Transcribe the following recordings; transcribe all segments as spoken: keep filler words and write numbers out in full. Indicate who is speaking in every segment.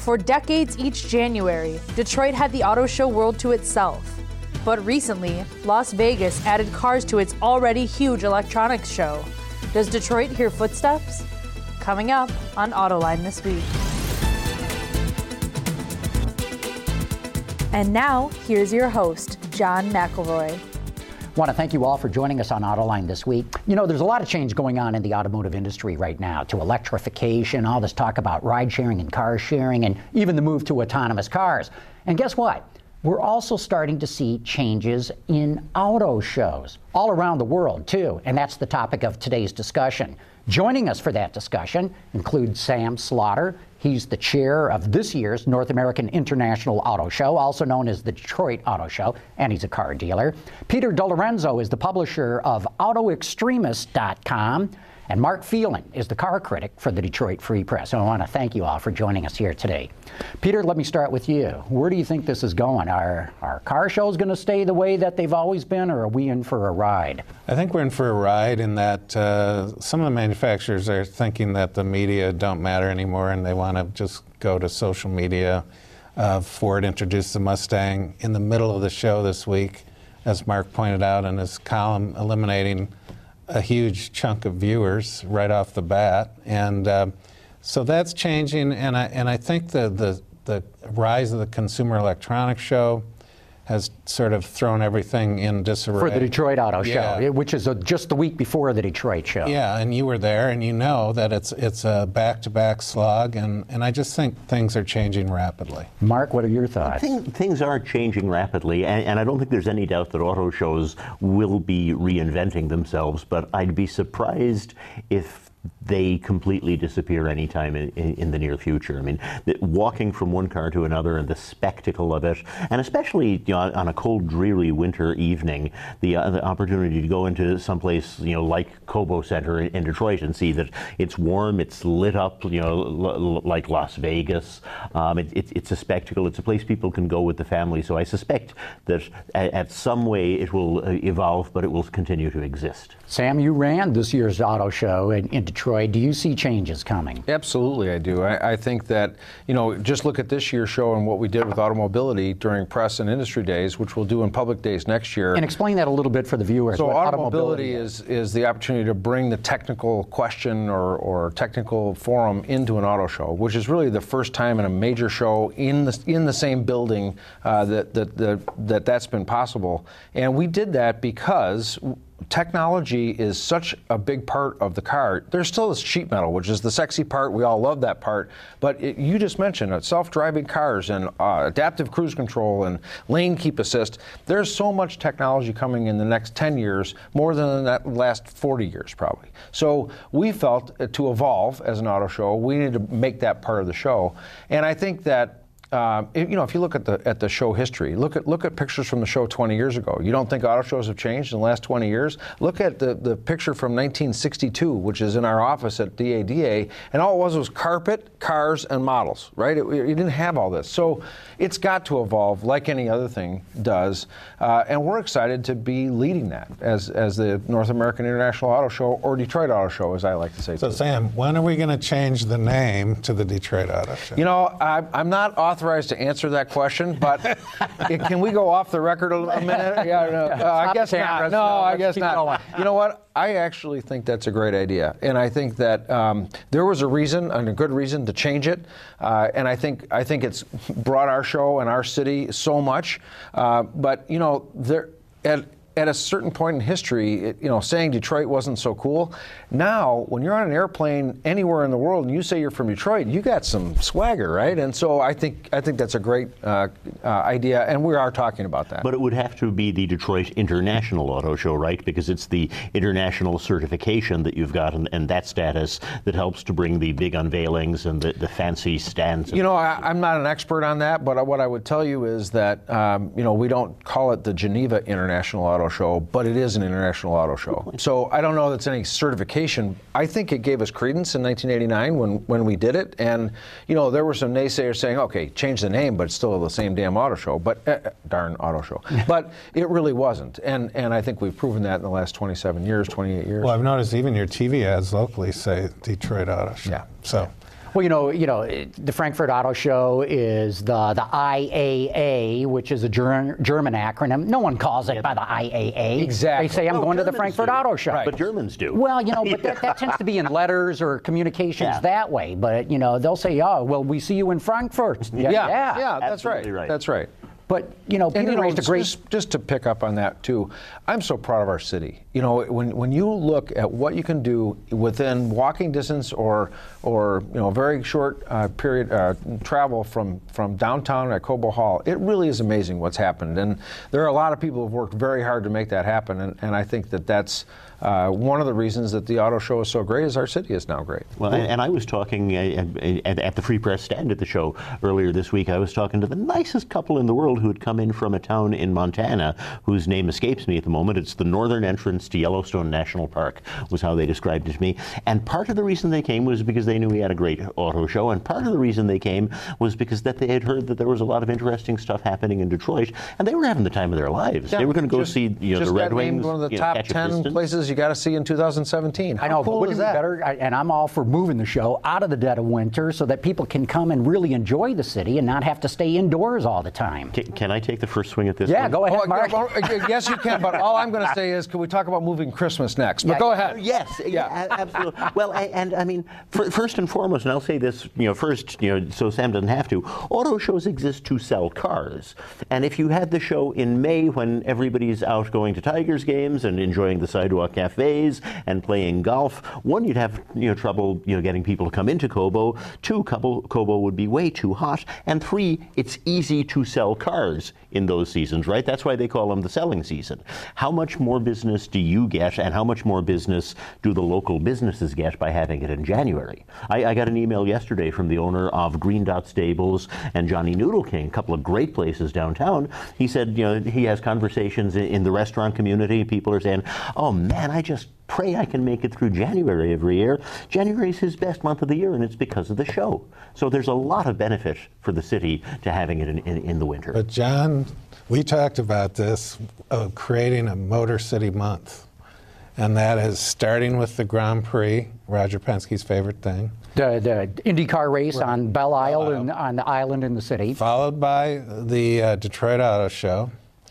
Speaker 1: For decades each January, Detroit had the auto show world to itself. But recently, Las Vegas added cars to its already huge electronics show. Does Detroit hear footsteps? Coming up on Autoline this week. And now, here's your host, John McElroy.
Speaker 2: I want to thank you all for joining us on Autoline this week. You know, there's a lot of change going on in the automotive industry right now, to electrification, all this talk about ride sharing and car sharing, and even the move to autonomous cars. And guess what? We're also starting to see changes in auto shows all around the world, too. And that's the topic of today's discussion. Joining us for that discussion includes Sam Slaughter. He's the chair of this year's North American International Auto Show, also known as the Detroit Auto Show, and he's a car dealer. Peter DeLorenzo is the publisher of Auto Extremist dot com. And Mark Phelan is the car critic for the Detroit Free Press. So I want to thank you all for joining us here today. Peter, let me start with you. Where do you think this is going? Are, are car shows going to stay the way that they've always been, or are we in for a ride?
Speaker 3: I think we're in for a ride in that uh, some of the manufacturers are thinking that the media don't matter anymore and they want to just go to social media. Uh, Ford introduced the Mustang in the middle of the show this week, as Mark pointed out in his column, eliminating a huge chunk of viewers right off the bat, and uh, so that's changing. And I and I think the, the the rise of the Consumer Electronics Show has sort of thrown everything in disarray.
Speaker 2: For the Detroit Auto
Speaker 3: yeah.
Speaker 2: Show, which is a, just the week before the Detroit show.
Speaker 3: Yeah, and you were there, and you know that it's it's a back-to-back slog, and, and I just think things are changing rapidly.
Speaker 2: Mark, what are your thoughts?
Speaker 4: I think things are changing rapidly, and, and I don't think there's any doubt that auto shows will be reinventing themselves, but I'd be surprised if they completely disappear anytime in, in, in the near future. I mean, the, walking from one car to another and the spectacle of it, and especially you know, on a cold, dreary winter evening, the, uh, the opportunity to go into someplace you know like Cobo Center in, in Detroit and see that it's warm, it's lit up, you know, l- l- like Las Vegas. Um, it, it, it's a spectacle. It's a place people can go with the family. So I suspect that at, at some way it will uh, evolve, but it will continue to exist.
Speaker 2: Sam, you ran this year's auto show in, in Detroit. Do you see changes coming?
Speaker 5: Absolutely, I do. I, I think that, you know, just look at this year's show and what we did with Automobility during press and industry days, which we'll do in public days next year.
Speaker 2: And explain that a little bit for the viewers.
Speaker 5: So
Speaker 2: what
Speaker 5: Automobility is, is the opportunity to bring the technical question or, or technical forum into an auto show, which is really the first time in a major show in the in the same building uh, that, that, that, that that's been possible. And we did that because technology is such a big part of the car. There's still this sheet metal, which is the sexy part. We all love that part. But it, you just mentioned it, self-driving cars and uh, adaptive cruise control and lane keep assist. There's so much technology coming in the next ten years, more than in that last forty years probably. So we felt uh, to evolve as an auto show, we needed to make that part of the show. And I think that Uh, if, you know, if you look at the at the show history, look at look at pictures from the show twenty years ago. You don't think auto shows have changed in the last twenty years? Look at the, the picture from nineteen sixty-two, which is in our office at D A D A, and all it was was carpet, cars, and models, right? It, you didn't have all this. So it's got to evolve like any other thing does, uh, and we're excited to be leading that as as the North American International Auto Show, or Detroit Auto Show, as I like to say.
Speaker 3: So Sam, when are we going to change the name to the Detroit Auto Show?
Speaker 5: You know, I, I'm not authorized to answer that question, but it, can we go off the record a, a minute? Yeah, no, uh, I guess not. No, no I guess not. Going. You know what? I actually think that's a great idea, and I think that um, there was a reason and a good reason to change it, uh, and I think I think it's brought our show and our city so much. Uh, but you know, there at at a certain point in history, it, you know, saying Detroit wasn't so cool. Now, when you're on an airplane anywhere in the world and you say you're from Detroit, you got some swagger, right? And so I think I think that's a great uh, uh, idea, and we are talking about that.
Speaker 4: But it would have to be the Detroit International Auto Show, right? Because it's the international certification that you've got, and, and that status that helps to bring the big unveilings and the, the fancy stands.
Speaker 5: You know, I, I'm not an expert on that, but what I would tell you is that, um, you know, we don't call it the Geneva International Auto Show, but it is an international auto show. So I don't know that's any certification. I think it gave us credence in nineteen eighty-nine when, when we did it. And, you know, there were some naysayers saying, okay, change the name, but it's still the same damn auto show. But, uh, darn auto show. But it really wasn't. And and I think we've proven that in the last twenty-seven years, twenty-eight years.
Speaker 3: Well, I've noticed even your T V ads locally say Detroit Auto Show.
Speaker 5: Yeah.
Speaker 3: So.
Speaker 2: Well, you know, you know, the Frankfurt Auto Show is the the I A A, which is a ger- German acronym. No one calls it by the I A A.
Speaker 5: Exactly.
Speaker 2: They say, I'm
Speaker 4: Well,
Speaker 2: going to the
Speaker 4: Germans
Speaker 2: Frankfurt
Speaker 4: do.
Speaker 2: Auto Show.
Speaker 5: Right.
Speaker 4: But Germans do.
Speaker 2: Well, you know, but that, that tends to be in letters or communications
Speaker 4: Yeah.
Speaker 2: that way. But, you know, they'll say, oh, well, we see you in Frankfurt.
Speaker 5: Yeah,
Speaker 2: yeah.
Speaker 5: yeah, that's right.
Speaker 4: Absolutely right.
Speaker 5: That's right.
Speaker 2: But, you know,
Speaker 5: And
Speaker 2: Peter
Speaker 5: you know,
Speaker 2: raised a great...
Speaker 5: just, just to pick up on that too, I'm so proud of our city. You know, when when you look at what you can do within walking distance or or you know a very short uh, period uh, travel from from downtown at Cobo Hall, it really is amazing what's happened. And there are a lot of people who have worked very hard to make that happen. And, and I think that that's uh, one of the reasons that the auto show is so great. Is our city is now great.
Speaker 4: Well, and, and I was talking uh, at, at the Free Press stand at the show earlier this week. I was talking to the nicest couple in the world who had come in from a town in Montana, whose name escapes me at the moment. It's the northern entrance to Yellowstone National Park, was how they described it to me. And part of the reason they came was because they knew we had a great auto show, and part of the reason they came was because that they had heard that there was a lot of interesting stuff happening in Detroit, and they were having the time of their lives.
Speaker 5: Yeah,
Speaker 4: they were going to go
Speaker 5: just-
Speaker 4: see you know
Speaker 5: just
Speaker 4: the Red
Speaker 5: got named
Speaker 4: Wings,
Speaker 5: one of the
Speaker 4: you know,
Speaker 5: top
Speaker 4: catch a
Speaker 5: ten
Speaker 4: Piston.
Speaker 5: places you got to see in two thousand seventeen. How
Speaker 2: I know,
Speaker 5: cool
Speaker 2: but wouldn't
Speaker 5: is
Speaker 2: it be
Speaker 5: that?
Speaker 2: better? I, and I'm all for moving the show out of the dead of winter so that people can come and really enjoy the city and not have to stay indoors all the time.
Speaker 4: Can, can I take the first swing at this
Speaker 2: Yeah,
Speaker 4: one?
Speaker 2: go ahead,
Speaker 5: Oh,
Speaker 2: Mark.
Speaker 5: well, uh, yes, you can. But all I'm going to say is, can we talk about moving Christmas next? But
Speaker 2: Yeah,
Speaker 5: go
Speaker 2: yeah.
Speaker 5: ahead.
Speaker 4: Yes, yeah, a- absolutely. Well, I, and I mean, fir- first and foremost, and I'll say this, you know, first, you know, so Sam doesn't have to. Auto shows exist to sell cars, and if you had the show in May when everybody's out going to Tigers games and enjoying the sidewalk cafes and playing golf, one, you'd have you know trouble, you know, getting people to come into Cobo. Two, Cobo, Cobo would be way too hot, and three, it's easy to sell cars in those seasons, right? That's why they call them the selling season. How much more business do you get, and how much more business do the local businesses get by having it in January? I, I got an email yesterday from the owner of Green Dot Stables and Johnny Noodle King, a couple of great places downtown. He said, you know, he has conversations in, in the restaurant community. People are saying, oh man, I just pray I can make it through January every year. January is his best month of the year, and it's because of the show. So there's a lot of benefit for the city to having it in, in, in the winter.
Speaker 3: But John, we talked about this, of creating a Motor City Month. And that is starting with the Grand Prix, Roger Penske's favorite thing.
Speaker 2: The, the IndyCar race
Speaker 3: Right.
Speaker 2: on Belle Isle,
Speaker 3: Belle Isle.
Speaker 2: and on the island in the city.
Speaker 3: Followed by the uh, Detroit Auto Show,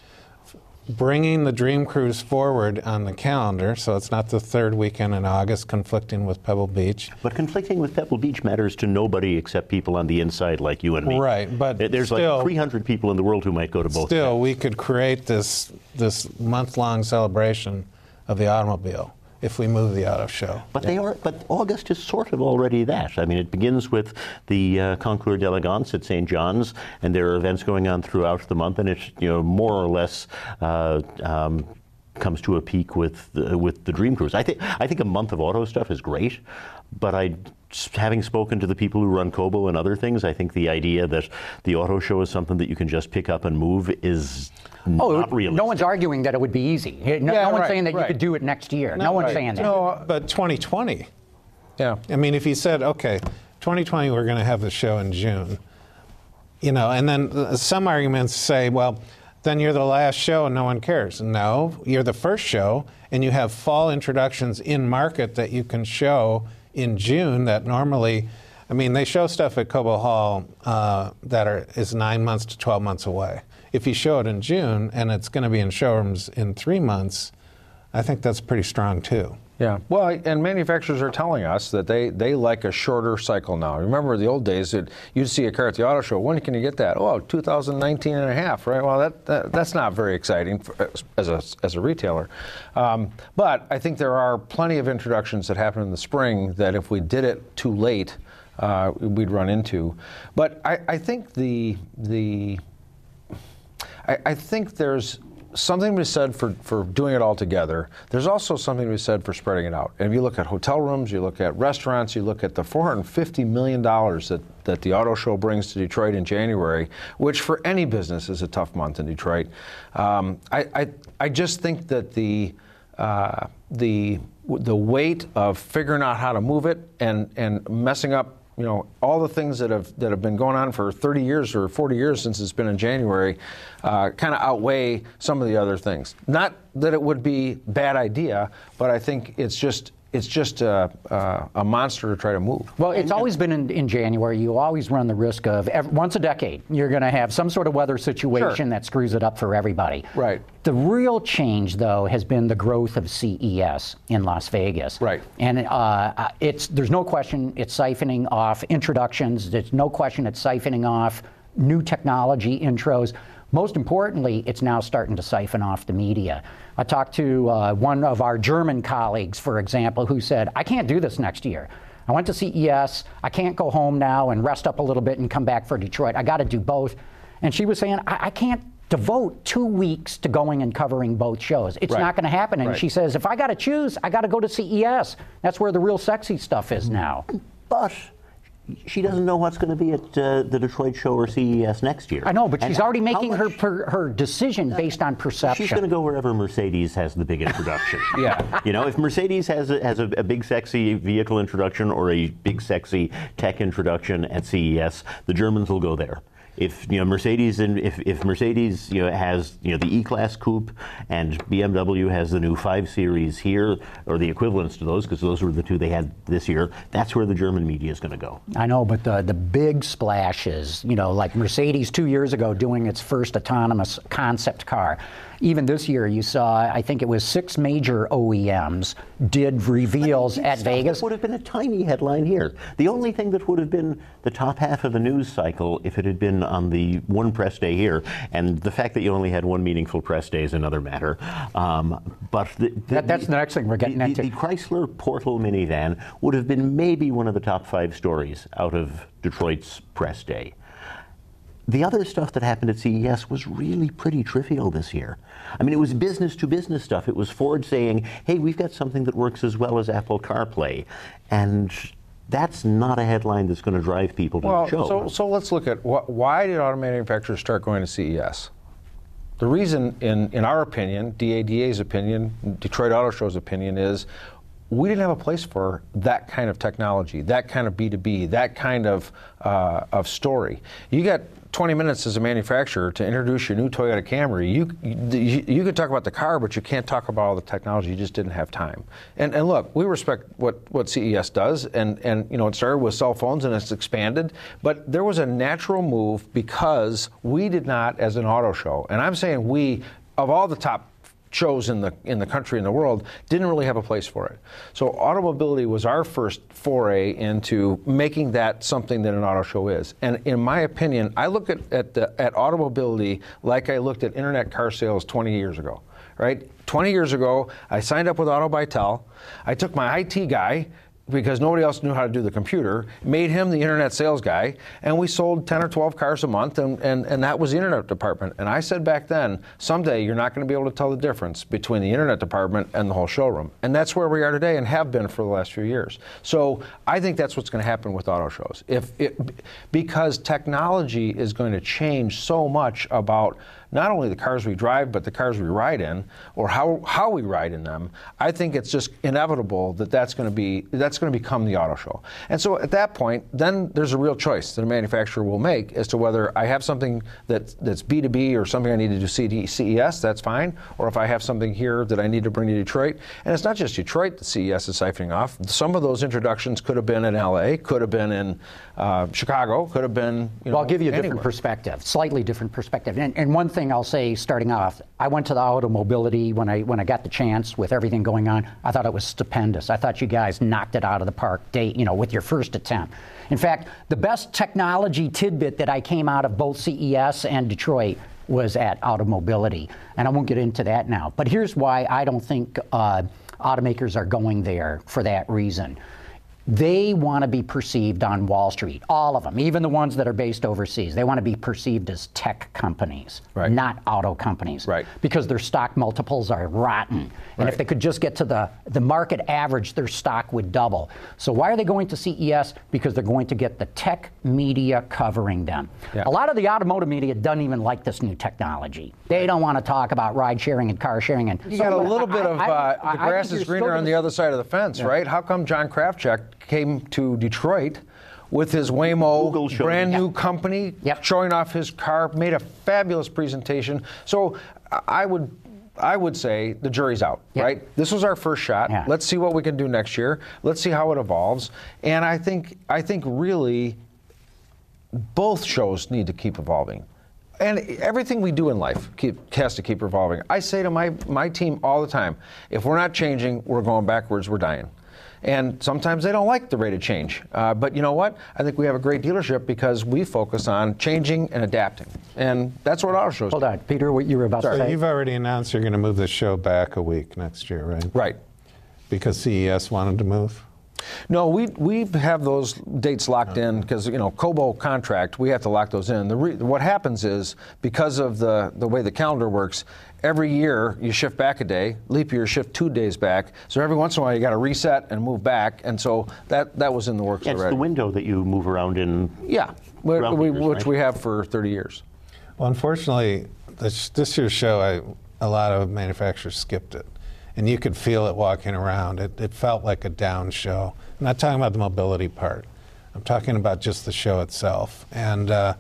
Speaker 3: bringing the Dream Cruise forward on the calendar, so it's not the third weekend in August conflicting with Pebble Beach.
Speaker 4: But conflicting with Pebble Beach matters to nobody except people on the inside like you and me.
Speaker 3: Right, but
Speaker 4: There- There's
Speaker 3: still-
Speaker 4: like three hundred people in the world who might go to both.
Speaker 3: Still, we could create this this month-long celebration of the automobile if we move the auto show.
Speaker 4: But they are. But August is sort of already that. I mean, it begins with the uh, Concours d'Elegance at Saint John's, and there are events going on throughout the month, and it you know more or less uh, um, comes to a peak with the, with the Dream Cruise. I think I think a month of auto stuff is great, but I. Having spoken to the people who run Cobo and other things, I think the idea that the auto show is something that you can just pick up and move is
Speaker 2: Oh,
Speaker 4: not realistic.
Speaker 2: no one's arguing that it would be easy. No,
Speaker 5: Yeah,
Speaker 2: no one's
Speaker 5: right,
Speaker 2: saying that
Speaker 5: right.
Speaker 2: you could do it next year. No, one's
Speaker 5: right.
Speaker 2: saying that.
Speaker 5: No,
Speaker 3: But twenty twenty,
Speaker 5: yeah.
Speaker 3: I mean, if you said, okay, twenty twenty, we're going to have the show in June, you know, and then uh, some arguments say, well, then you're the last show and no one cares. No, you're the first show, and you have fall introductions in market that you can show in June that normally, I mean, they show stuff at Cobo Hall uh, that are is nine months to twelve months away. If you show it in June and it's going to be in showrooms in three months, I think that's pretty strong too.
Speaker 5: Yeah, well, and manufacturers are telling us that they, they like a shorter cycle now. Remember the old days that you'd see a car at the auto show. When can you get that? Oh, two thousand nineteen and a half, right? Well, that, that that's not very exciting for, as a as a retailer. Um, but I think there are plenty of introductions that happen in the spring that if we did it too late, uh, we'd run into. But I, I think the the I, I think there's something to be said for, for doing it all together. There's also something to be said for spreading it out. And if you look at hotel rooms, you look at restaurants, you look at the four hundred fifty million dollars that, that the auto show brings to Detroit in January, which for any business is a tough month in Detroit. Um, I, I, I just think that the, uh, the, the weight of figuring out how to move it and, and messing up you know, all the things that have that have been going on for thirty years or forty years since it's been in January uh, kind of outweigh some of the other things. Not that it would be a bad idea, but I think it's just it's just a, a, a monster to try to move.
Speaker 2: Well, it's always been in, in January. You always run the risk of, every, once a decade, you're going to have some sort of weather situation
Speaker 5: Sure.
Speaker 2: that screws it up for everybody.
Speaker 5: Right.
Speaker 2: The real change, though, has been the growth of C E S in Las Vegas.
Speaker 5: Right.
Speaker 2: And uh, it's there's no question it's siphoning off introductions. There's no question it's siphoning off new technology intros. Most importantly, it's now starting to siphon off the media. I talked to uh, one of our German colleagues, for example, who said, I can't do this next year. I went to C E S. I can't go home now and rest up a little bit and come back for Detroit. I got to do both. And she was saying, I, I can't devote two weeks to going and covering both shows. It's
Speaker 5: Right.
Speaker 2: not going to happen. And
Speaker 5: Right.
Speaker 2: she says, if I got to choose, I got to go to C E S. That's where the real sexy stuff is now.
Speaker 4: But she doesn't know what's going to be at uh, the Detroit show or C E S next year.
Speaker 2: I know, but
Speaker 4: And
Speaker 2: she's already
Speaker 4: how
Speaker 2: making her
Speaker 4: much-
Speaker 2: per, her decision based on perception.
Speaker 4: She's going to go wherever Mercedes has the big introduction.
Speaker 5: Yeah.
Speaker 4: You know, if Mercedes has a, has a, a big sexy vehicle introduction or a big sexy tech introduction at C E S, the Germans will go there. If you know Mercedes and if, if Mercedes you know has you know the E-Class coupe and B M W has the new five series here or the equivalents to those because those were the two they had this year, that's where the German media is going to go.
Speaker 2: I know, but the the big splashes, you know, like Mercedes two years ago doing its first autonomous concept car. Even this year, you saw, I think it was six major O E Ms did reveals at
Speaker 4: Stuff
Speaker 2: Vegas.
Speaker 4: That would have been a tiny headline here. The only thing that would have been the top half of the news cycle if it had been on the one press day here, and the fact that you only had one meaningful press day is another matter. Um, but the, the,
Speaker 2: That- that's the next thing we're getting
Speaker 4: the,
Speaker 2: into.
Speaker 4: The Chrysler Portal minivan would have been maybe one of the top five stories out of Detroit's press day. The other stuff that happened at C E S was really pretty trivial this year. I mean, it was business to business stuff. It was Ford saying, hey, we've got something that works as well as Apple CarPlay. And that's not a headline that's going to drive people to
Speaker 5: Well,
Speaker 4: the show.
Speaker 5: so, so let's look at wh- why did auto manufacturers start going to C E S? The reason, in, in our opinion, D A D A's opinion, Detroit Auto Show's opinion, is we didn't have a place for that kind of technology, that kind of B two B, that kind of, uh, of story. You got twenty minutes as a manufacturer to introduce your new Toyota Camry. You, you you could talk about the car, but you can't talk about all the technology. You just didn't have time. And and look, we respect what, what C E S does, and and you know it started with cell phones and it's expanded. But there was a natural move because we did not, as an auto show, and I'm saying we, of all the top shows in the in the country and the world, didn't really have a place for it. So automobility was our first foray into making that something that an auto show is. And in my opinion, I look at at, the, at automobility like I looked at internet car sales twenty years ago. Right? twenty years ago, I signed up with Auto Bytel. I took my I T guy, because nobody else knew how to do the computer, made him the internet sales guy, and we sold ten or twelve cars a month, and, and, and that was the internet department. And I said back then, someday you're not going to be able to tell the difference between the internet department and the whole showroom. And that's where we are today and have been for the last few years. So I think that's what's going to happen with auto shows. If it, because technology is going to change so much about not only the cars we drive, but the cars we ride in, or how how we ride in them. I think it's just inevitable that that's going to be that's going to become the auto show. And so at that point, then there's a real choice that a manufacturer will make as to whether I have something that that's B two B or something I need to do C E S, that's fine, or if I have something here that I need to bring to Detroit. And it's not just Detroit that C E S is siphoning off. Some of those introductions could have been in L A, could have been in uh, Chicago, could have been. You know,
Speaker 2: Well, I'll give you a different
Speaker 5: anywhere.
Speaker 2: perspective, slightly different perspective. And, and one thing I'll say, starting off, I went to the Automobility when I when I got the chance with everything going on. I thought it was stupendous. I thought you guys knocked it out of the park, day, you know, with your first attempt. In fact, the best technology tidbit that I came out of both C E S and Detroit was at Automobility, and I won't get into that now. But here's why I don't think uh, automakers are going there for that reason. They want to be perceived on Wall Street, all of them, even the ones that are based overseas. They want to be perceived as tech companies,
Speaker 5: Right.
Speaker 2: not auto companies,
Speaker 5: Right.
Speaker 2: because their stock multiples are rotten. And
Speaker 5: Right.
Speaker 2: if they could just get to the, the market average, their stock would double. So why are they going to C E S? Because they're going to get the tech media covering them.
Speaker 5: Yeah.
Speaker 2: A lot of the automotive media doesn't even like this new technology. They don't want to talk about ride sharing and car sharing. And
Speaker 5: You got a little bit of uh, the grass is greener on the other side of the fence,
Speaker 2: Yeah.
Speaker 5: right? How come John Krafchick came to Detroit with his Waymo
Speaker 4: Google showed
Speaker 5: brand
Speaker 4: him.
Speaker 5: new company,
Speaker 2: Yep.
Speaker 5: showing off his car, made a fabulous presentation. So I would I would say the jury's out,
Speaker 2: Yeah.
Speaker 5: right? This was our first shot.
Speaker 2: Yeah.
Speaker 5: Let's see what we can do next year. Let's see how it evolves. And I think I think really both shows need to keep evolving. And everything we do in life keep, has to keep evolving. I say to my, my team all the time, if we're not changing, we're going backwards, we're dying. And sometimes they don't like the rate of change. Uh, but you know what? I think we have a great dealership because we focus on changing and adapting. And that's what auto shows
Speaker 2: Hold
Speaker 5: do.
Speaker 2: on, Peter, what you were about
Speaker 3: So
Speaker 2: to say?
Speaker 3: you've already announced you're going to move the show back a week next year, right?
Speaker 5: Right.
Speaker 3: Because C E S wanted to move?
Speaker 5: No, we we have those dates locked in because, you know, Cobo contract, we have to lock those in. The re, what happens is, because of the, the way the calendar works, every year you shift back a day, leap year shift two days back, so every once in a while you got to reset and move back, and so that, that was in the works
Speaker 4: Yeah, it's
Speaker 5: already.
Speaker 4: the window that you move around in.
Speaker 5: Yeah, we,
Speaker 4: throughout
Speaker 5: we,
Speaker 4: the years,
Speaker 5: which
Speaker 4: right?
Speaker 5: we have for thirty years.
Speaker 3: Well, unfortunately, this, this year's show, I, a lot of manufacturers skipped it. And you could feel it walking around. It, it felt like a down show. I'm not talking about the mobility part. I'm talking about just the show itself. And uh,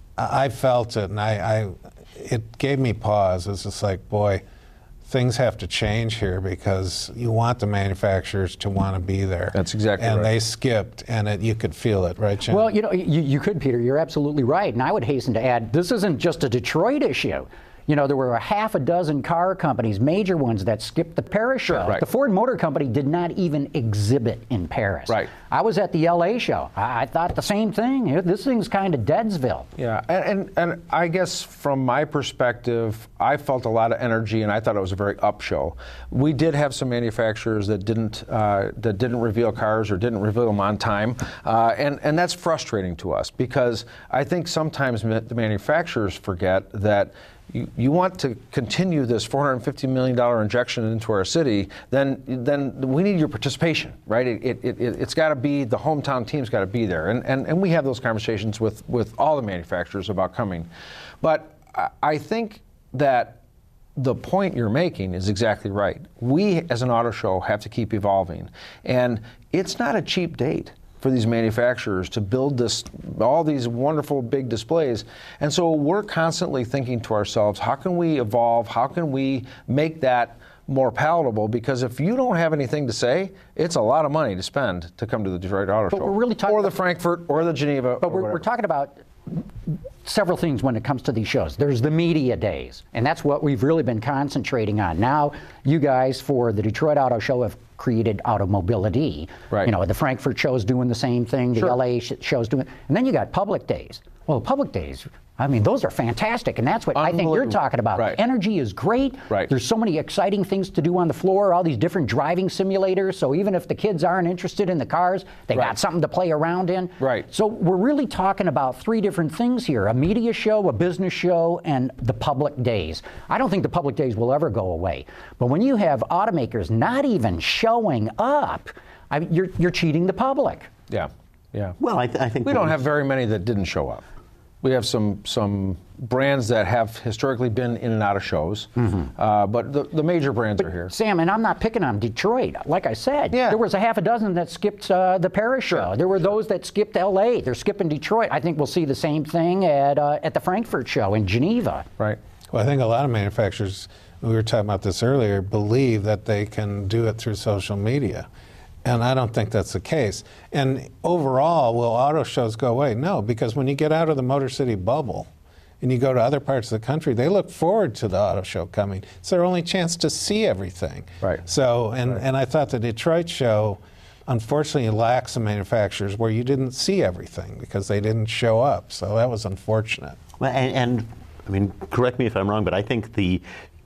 Speaker 3: I I felt it, and I, I, it gave me pause. It's just like, boy, things have to change here because you want the manufacturers to want to be there.
Speaker 5: That's exactly
Speaker 3: and
Speaker 5: right.
Speaker 3: And they skipped, and it, you could feel it, right, Jim?
Speaker 2: Well, you know, you, you could, Peter. You're absolutely right. And I would hasten to add, this isn't just a Detroit issue. You know, there were a half a dozen car companies, major ones, that skipped the Paris show.
Speaker 5: Right.
Speaker 2: The Ford Motor Company did not even exhibit in Paris.
Speaker 5: Right.
Speaker 2: I was at the L A show. I, I thought the same thing. This thing's kind of Deadsville.
Speaker 5: Yeah, and, and and I guess from my perspective, I felt a lot of energy, and I thought it was a very up show. We did have some manufacturers that didn't uh, that didn't reveal cars or didn't reveal them on time, uh, and and that's frustrating to us because I think sometimes ma- the manufacturers forget that. You, you want to continue this four hundred fifty million dollars injection into our city, then then we need your participation, right? It, it, it, it's got to be, the hometown team's got to be there. And, and, and we have those conversations with, with all the manufacturers about coming. But I, I think that the point you're making is exactly right. We, as an auto show, have to keep evolving. And it's not a cheap date for these manufacturers to build this, all these wonderful big displays. And so we're constantly thinking to ourselves, how can we evolve? How can we make that more palatable? Because if you don't have anything to say, it's a lot of money to spend to come to the Detroit Auto
Speaker 2: But
Speaker 5: Show.
Speaker 2: we're really talking
Speaker 5: or the
Speaker 2: about-
Speaker 5: Frankfurt, or the Geneva.
Speaker 2: But
Speaker 5: or
Speaker 2: we're, we're
Speaker 5: whatever.
Speaker 2: talking about several things when it comes to these shows. There's the media days, and that's what we've really been concentrating on. Now, you guys for the Detroit Auto Show have created Automobility.
Speaker 5: Right.
Speaker 2: You know, the Frankfurt show's doing the same thing, the
Speaker 5: Sure.
Speaker 2: L A sh- show's doing, and then you got public days. Well, public days, I mean, those are fantastic, and that's what I think you're
Speaker 5: Unbelievable.
Speaker 2: talking about.
Speaker 5: Right.
Speaker 2: The energy is great.
Speaker 5: Right.
Speaker 2: There's so many exciting things to do on the floor, all these different driving simulators, so even if the kids aren't interested in the cars, they
Speaker 5: Right.
Speaker 2: got something to play around in.
Speaker 5: Right.
Speaker 2: So we're really talking about three different things here: a media show, a business show, and the public days. I don't think the public days will ever go away. But when you have automakers not even showing up, I mean, you're, you're cheating the public.
Speaker 5: Yeah, yeah.
Speaker 4: Well, I, th- I think
Speaker 5: We don't
Speaker 4: one-
Speaker 5: have very many that didn't show up. We have some some brands that have historically been in and out of shows,
Speaker 2: Mm-hmm.
Speaker 5: uh, but the, the major brands are here.
Speaker 2: Sam, and I'm not picking on Detroit. Like I said,
Speaker 5: Yeah.
Speaker 2: there was a half a dozen that skipped uh, the Paris show. There were those that skipped L A. They're skipping Detroit. I think we'll see the same thing at uh, at the Frankfurt show in Geneva.
Speaker 5: Right.
Speaker 3: Well, I think a lot of manufacturers, we were talking about this earlier, believe that they can do it through social media. And I don't think that's the case. And overall, will auto shows go away? No, because when you get out of the Motor City bubble and you go to other parts of the country, they look forward to the auto show coming. It's their only chance to see everything.
Speaker 5: Right.
Speaker 3: So, and, and I thought the Detroit show, unfortunately, lacks some manufacturers where you didn't see everything because they didn't show up. So that was unfortunate.
Speaker 4: Well, and, and I mean, correct me if I'm wrong, but I think the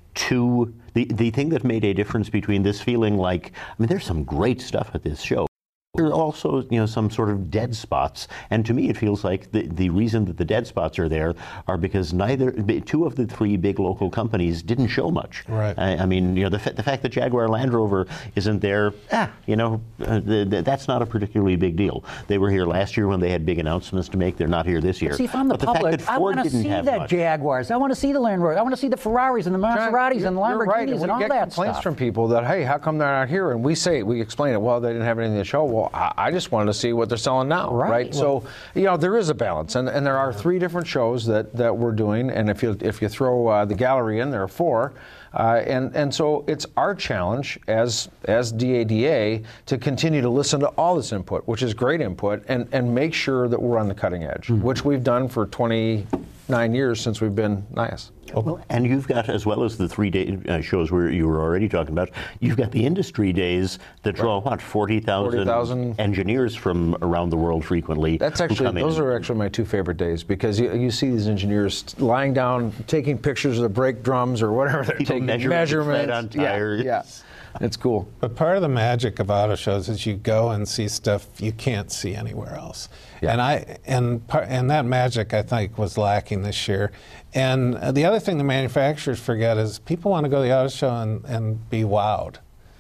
Speaker 4: two, the, the thing that made a difference between this feeling like, I mean, there's some great stuff at this show. There are also, you know, some sort of dead spots, and to me, it feels like the the reason that the dead spots are there are because neither two of the three big local companies didn't show much.
Speaker 3: Right.
Speaker 4: I, I mean, you know, the fa- the fact that Jaguar Land Rover isn't there, ah, you know, uh, the, the, that's not a particularly big deal. They were here last year when they had big announcements to make. They're not here this year.
Speaker 2: See, if I'm the
Speaker 4: but the
Speaker 2: public,
Speaker 4: fact that
Speaker 2: I
Speaker 4: Ford
Speaker 2: want to
Speaker 4: didn't
Speaker 2: see
Speaker 4: have
Speaker 2: that
Speaker 4: much.
Speaker 2: Jaguars. I want to see the Land Rover. I want to see the Ferraris and the Maseratis
Speaker 5: John,
Speaker 2: and the
Speaker 5: you're- you're right,
Speaker 2: Lamborghinis
Speaker 5: we
Speaker 2: and all
Speaker 5: get
Speaker 2: that
Speaker 5: complaints
Speaker 2: stuff.
Speaker 5: from people that, hey, how come they're not here? And we say, we explain it, well, they didn't have anything to show. Well, Well, I, I just wanted to see what they're selling now,
Speaker 2: Right.
Speaker 5: right? So, you know, there is a balance, and, and there are three different shows that, that we're doing, and if you if you throw uh, the gallery in, there are four. Uh, and, and so it's our challenge as as D A D A to continue to listen to all this input, which is great input, and, and make sure that we're on the cutting edge, mm-hmm. which we've done for twenty-nine years since we've been N I A S.
Speaker 4: Well, and you've got, as well as the three day uh, shows where you were already talking about, you've got the industry days that draw, right. what, forty thousand engineers from around the world frequently.
Speaker 5: That's actually, those in. are actually my two favorite days, because you, you see these engineers lying down, taking pictures of the brake drums or whatever they're
Speaker 4: People
Speaker 5: taking,
Speaker 4: measurements on tires.
Speaker 5: Yeah, yeah. It's cool.
Speaker 3: But part of the magic of auto shows is you go and see stuff you can't see anywhere else. Yeah. And I and part, and that magic, I think, was lacking this year. And the other thing the manufacturers forget is people want to go to the auto show and, and be wowed.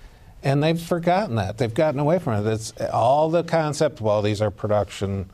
Speaker 3: And they've forgotten that. They've gotten away from it. It's all the concept, well, these are production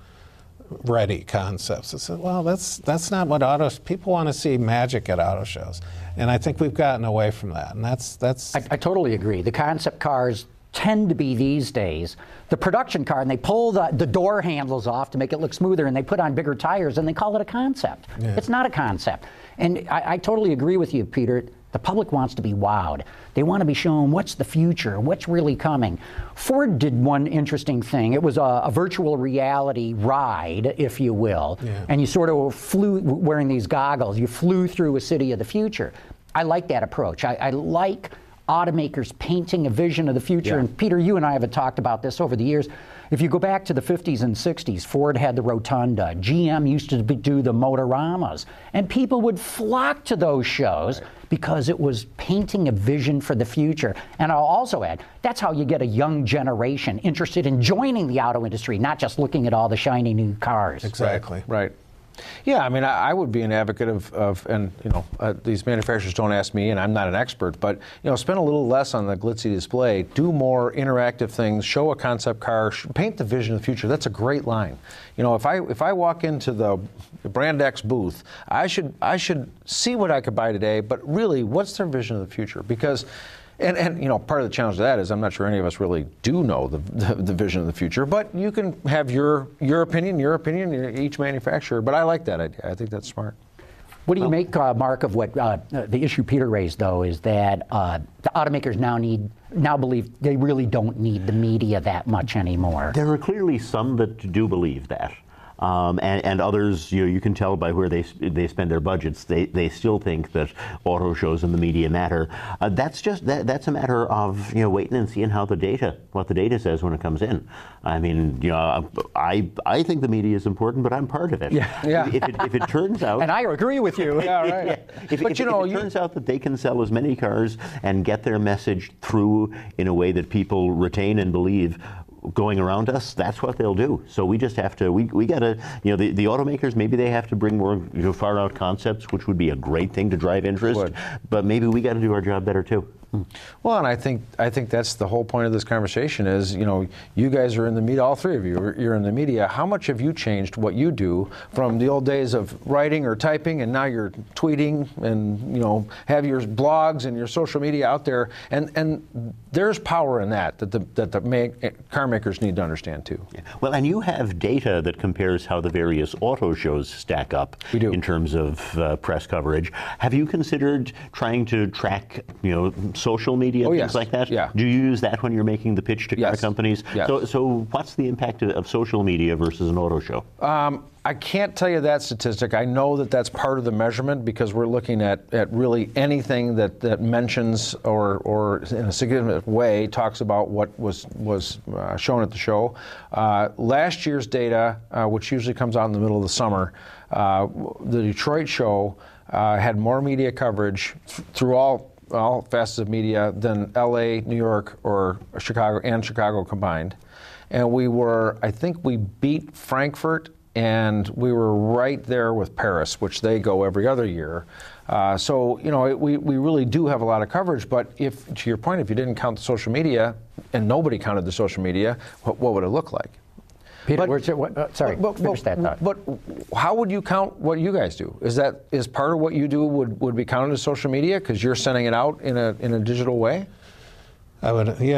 Speaker 3: ready concepts. I said, well, that's that's not what auto people want to see magic at auto shows. And I think we've gotten away from that. And that's that's
Speaker 2: I, I totally agree. The concept cars tend to be these days the production car, and they pull the, the door handles off to make it look smoother, and they put on bigger tires, and they call it a concept. Yeah. It's not a concept. And I, I totally agree with you, Peter. The public wants to be wowed. They want to be shown what's the future, what's really coming. Ford did one interesting thing. It was a, a virtual reality ride, if you will, yeah. and you sort of flew, wearing these goggles, you flew through a city of the future. I like that approach. I, I like automakers painting a vision of the future. Yeah. And Peter, you and I have talked about this over the years. If you go back to the fifties and sixties, Ford had the Rotunda. G M used to be, do the Motoramas. And people would flock to those shows right. because it was painting a vision for the future. And I'll also add, that's how you get a young generation interested in joining the auto industry, not just looking at all the shiny new cars.
Speaker 3: Exactly.
Speaker 5: Right. right. Yeah, I mean, I, I would be an advocate of, of and you know, uh, these manufacturers don't ask me, and I'm not an expert, but you know, spend a little less on the glitzy display, do more interactive things, show a concept car, sh- paint the vision of the future. That's a great line. You know, if I if I walk into the Brand X booth, I should I should see what I could buy today, but really, what's their vision of the future? Because And, and you know, part of the challenge to that is I'm not sure any of us really do know the, the, the vision of the future, but you can have your your opinion, your opinion, each manufacturer, but I like that idea. I think that's smart.
Speaker 2: What do you make, uh, Mark, of what uh, the issue Peter raised, though, is that uh, the automakers now need, now believe they really don't need the media that much anymore?
Speaker 4: There are clearly some that do believe that. Um, and, and others, you know, you can tell by where they they spend their budgets. They they still think that auto shows and the media matter. Uh, that's just that that's a matter of you know waiting and seeing how the data, what the data says when it comes in. I mean, you know, I I think the media is important, but I'm part of it.
Speaker 2: Yeah.
Speaker 5: yeah.
Speaker 4: If it if it turns out,
Speaker 2: and I agree with you.
Speaker 5: yeah, right.
Speaker 4: Yeah. If,
Speaker 5: but
Speaker 4: if,
Speaker 5: you know,
Speaker 4: if it
Speaker 5: you,
Speaker 4: turns out that they can sell as many cars and get their message through in a way that people retain and believe going around us, that's what they'll do. So we just have to, we, we got to, you know, the, the automakers, maybe they have to bring more you know, far out concepts, which would be a great thing to drive interest,
Speaker 5: Would.
Speaker 4: but maybe we got to do our job better too.
Speaker 5: Well, and I think I think that's the whole point of this conversation is, you know, you guys are in the media, all three of you, you're in the media. How much have you changed what you do from the old days of writing or typing, and now you're tweeting and, you know, have your blogs and your social media out there, and and there's power in that that the that the make, car makers need to understand too.
Speaker 4: Yeah. Well, and you have data that compares how the various auto shows stack up
Speaker 5: we do.
Speaker 4: in terms of uh, press coverage. Have you considered trying to track, you know, social media,
Speaker 5: oh,
Speaker 4: things
Speaker 5: yes.
Speaker 4: like that?
Speaker 5: Yeah.
Speaker 4: Do you use that when you're making the pitch to
Speaker 5: yes.
Speaker 4: car companies?
Speaker 5: Yes.
Speaker 4: So, so what's the impact of social media versus an auto show?
Speaker 5: Um, I can't tell you that statistic. I know that that's part of the measurement because we're looking at, at really anything that, that mentions or, or in a significant way talks about what was was uh, shown at the show. Uh, last year's data, uh, which usually comes out in the middle of the summer, uh, the Detroit show uh, had more media coverage th- through all all facets of media than L A, New York, or Chicago and Chicago combined. And we were, I think we beat Frankfurt, and we were right there with Paris, which they go every other year. Uh, so, you know, it, we, we really do have a lot of coverage, but if, to your point, if you didn't count the social media, and nobody counted the social media, what, what would it look like?
Speaker 2: Peter,
Speaker 5: but,
Speaker 2: where's your, what, uh, sorry,
Speaker 5: but,
Speaker 2: finish
Speaker 5: but,
Speaker 2: that thought.
Speaker 5: But how would you count what you guys do? Is that is part of what you do would, would be counted as social media because you're sending it out in a in a digital way?
Speaker 3: I would, yeah.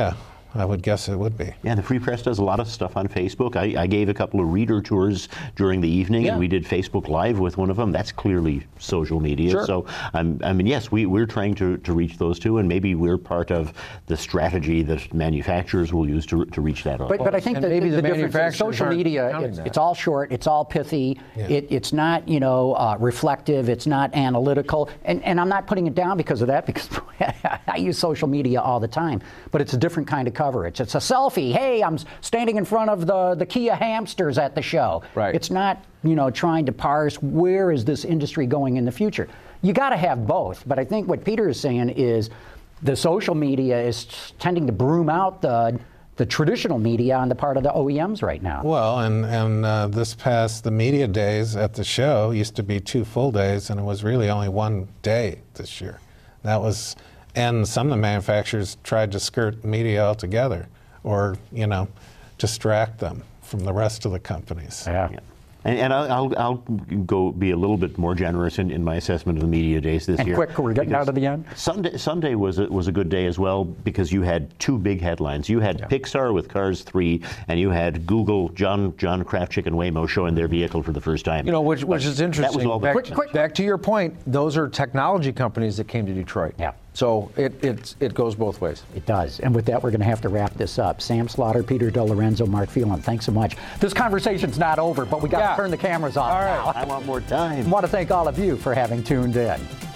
Speaker 3: I would guess it would be.
Speaker 4: Yeah, the Free Press does a lot of stuff on Facebook. I, I gave a couple of reader tours during the evening,
Speaker 5: Yeah.
Speaker 4: and we did Facebook Live with one of them. That's clearly social media.
Speaker 5: Sure.
Speaker 4: So, um, I mean, yes, we, we're trying to, to reach those two, and maybe we're part of the strategy that manufacturers will use to, to reach that
Speaker 2: But,
Speaker 4: audience.
Speaker 2: but I think
Speaker 5: And
Speaker 2: that
Speaker 5: maybe
Speaker 2: the,
Speaker 5: the
Speaker 2: the difference is
Speaker 5: manufacturers
Speaker 2: social
Speaker 5: aren't
Speaker 2: media,
Speaker 5: counting
Speaker 2: it's,
Speaker 5: that.
Speaker 2: it's all short, it's all pithy,
Speaker 3: Yeah.
Speaker 2: it, it's not, you know, uh, reflective, it's not analytical, and, and I'm not putting it down because of that, because I use social media all the time, but it's a different kind of coverage. It's a selfie, hey, I'm standing in front of the, the Kia hamsters at the show.
Speaker 5: Right.
Speaker 2: It's not, you know, trying to parse where is this industry going in the future. You got to have both, but I think what Peter is saying is the social media is tending to broom out the the traditional media on the part of the O E Ms right now.
Speaker 3: Well, and, and uh, this past, the media days at the show used to be two full days, and it was really only one day this year. That was, and some of the manufacturers tried to skirt media altogether, or, you know, distract them from the rest of the companies.
Speaker 2: Yeah.
Speaker 4: Yeah. And, and I'll, I'll, I'll go be a little bit more generous in, in my assessment of the media days this
Speaker 2: And
Speaker 4: year.
Speaker 2: quick, we're getting
Speaker 4: because
Speaker 2: out of the end.
Speaker 4: Sunday, Sunday was a, was a good day as well because you had two big headlines. You had
Speaker 2: Yeah.
Speaker 4: Pixar with Cars three, and you had Google, John John Kravchik and Waymo showing their vehicle for the first time.
Speaker 5: You know, which, which is interesting.
Speaker 4: That was all
Speaker 5: back,
Speaker 2: Quick, quick.
Speaker 5: back to your point, those are technology companies that came to Detroit.
Speaker 2: Yeah.
Speaker 5: So it, it, it goes both ways.
Speaker 2: It does. And with that, we're going to have to wrap this up. Sam Slaughter, Peter DeLorenzo, Mark Phelan, thanks so much. This conversation's not over, but we got
Speaker 5: Yeah.
Speaker 2: to turn the cameras off
Speaker 5: All right.
Speaker 2: now.
Speaker 4: I want more time.
Speaker 2: I want to thank all of you for having tuned in.